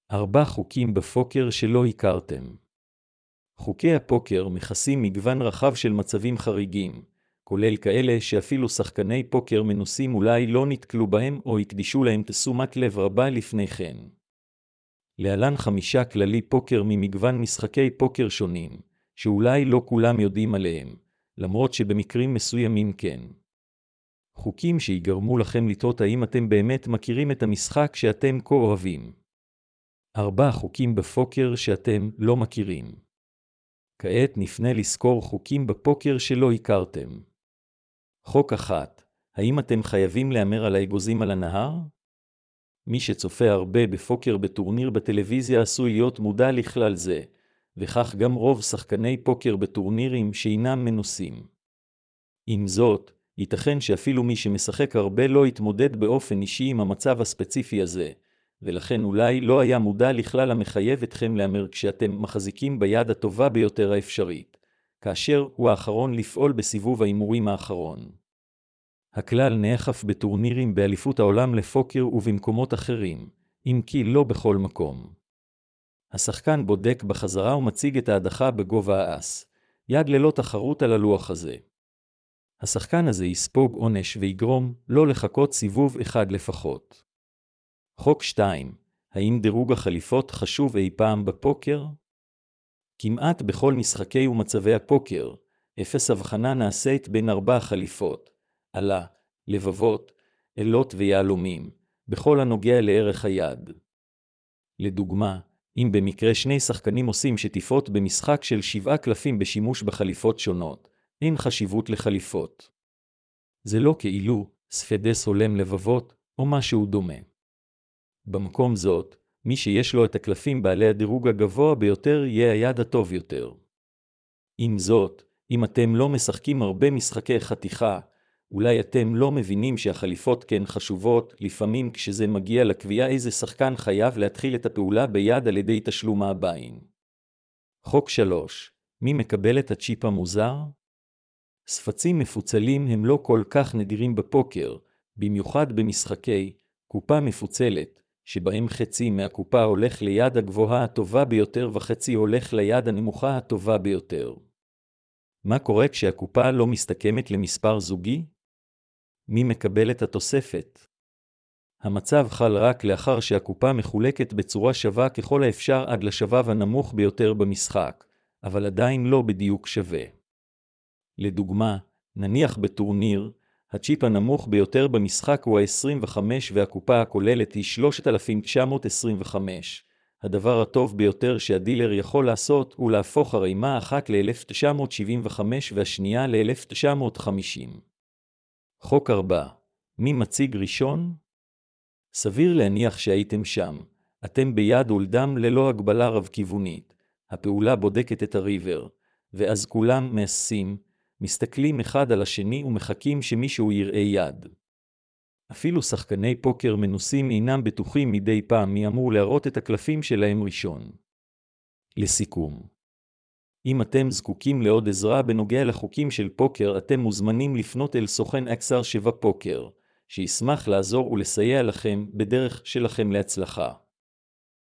4 חוקים בפוקר שלא הכרתם. חוקי הפוקר מכסים מגוון רחב של מצבים חריגים, כולל כאלה שאפילו שחקני פוקר מנוסים אולי לא נתקלו בהם או יקדישו להם תשומת לב רבה לפני כן. להלן 5 כללי פוקר ממגוון משחקי פוקר שונים, שאולי לא כולם יודעים עליהם, למרות שבמקרים מסוימים כן. חוקים שיגרמו לכם לתהות האם אתם באמת מכירים את המשחק שאתם כה אוהבים. 4 חוקים בפוקר שאתם לא מכירים. כעת נפנה לזכור חוקים בפוקר שלא הכרתם. חוק 1. האם אתם חייבים להמר על האגוזים על הנהר? מי שצופה הרבה בפוקר בטורניר בטלוויזיה עשוי להיות מודע לכלל זה, וכך גם רוב שחקני פוקר בטורנירים שאינם מנוסים. עם זאת, ייתכן שאפילו מי שמשחק הרבה לא יתמודד באופן אישי עם המצב הספציפי הזה, ולכן אולי לא היה מודע לכלל המחייב אתכם להמר כשאתם מחזיקים ביד הטובה ביותר האפשרית, כאשר הוא האחרון לפעול בסיבוב ההימורים האחרון. הכלל נאכף בטורנירים באליפות העולם לפוקר ובמקומות אחרים, אם כי לא בכל מקום. השחקן בודק בחזרה ומציג את ההדחה בגובה האס, יד ללא תחרות על הלוח הזה. השחקן הזה יספוג עונש ויגרום לא לחכות סיבוב אחד לפחות. חוק 2. האם דירוג החליפות חשוב אי פעם בפוקר? כמעט בכל משחקי ומצבי הפוקר, אפס הבחנה נעשית בין 4 חליפות, עלה, לבבות, אלות ויהלומים, בכל הנוגע לערך היד. לדוגמה, אם במקרה 2 שחקנים עושים שטיפות במשחק של 7 קלפים בשימוש בחליפות שונות, אין חשיבות לחליפות. זה לא כאילו ספדס הולם לבבות או משהו דומה. במקום זאת, מי שיש לו את הקלפים בעלי הדירוג הגבוה ביותר יהיה היד הטוב יותר. עם זאת, אם אתם לא משחקים הרבה משחקי חתיכה, אולי אתם לא מבינים שהחליפות כן חשובות, לפעמים כשזה מגיע לקביעה איזה שחקן חייב להתחיל את הפעולה ביד על ידי תשלום הבאים. חוק 3. מי מקבל את הצ'יפ המוזר? ספצים מפוצלים הם לא כל כך נדירים בפוקר, במיוחד במשחקי קופה מפוצלת, שבהם חצי מהקופה הולך ליד הגבוהה הטובה ביותר וחצי הולך ליד הנמוכה הטובה ביותר. מה קורה כשהקופה לא מסתכמת למספר זוגי? מי מקבל את התוספת? המצב חל רק לאחר שהקופה מחולקת בצורה שווה ככל האפשר עד לשבב הנמוך ביותר במשחק, אבל עדיין לא בדיוק שווה. לדוגמה, נניח בטורניר, הצ'יפ הנמוך ביותר במשחק הוא ה-25 והקופה הכוללת היא 3,925. הדבר הטוב ביותר שהדילר יכול לעשות הוא להפוך הרימה אחת ל-1975 והשנייה ל-1950. חוק 4. מי מציג ראשון? סביר להניח שהייתם שם. אתם ביד ולדם ללא הגבלה רב-כיוונית. הפעולה בודקת את הריבר, ואז כולם מעשים, מסתכלים אחד על השני ומחכים שמישהו יראה יד. אפילו שחקני פוקר מנוסים אינם בטוחים מדי פעם מי אמור להראות את הקלפים שלהם ראשון. לסיכום, אם אתם זקוקים לעוד עזרה בנוגע לחוקים של פוקר, אתם מוזמנים לפנות אל סוכן XR7 פוקר, שישמח לעזור ולסייע לכם בדרך שלכם להצלחה.